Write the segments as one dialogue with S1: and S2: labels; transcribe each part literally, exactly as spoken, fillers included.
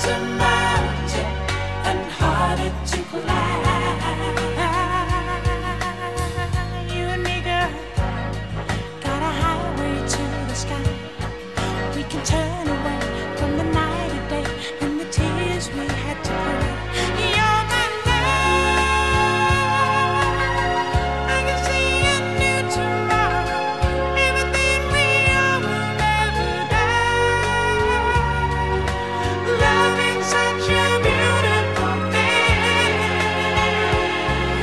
S1: a mountain and harder to climb. You and me, girl, got a highway to the sky. We can turn away from the night and day and the tears we had to cry. You're my love. I can see a new tomorrow. Everything we are will never die. Loving's such a beautiful thing.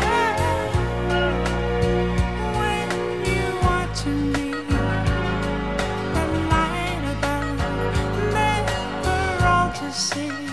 S1: When you want to me, the light above, never all to see.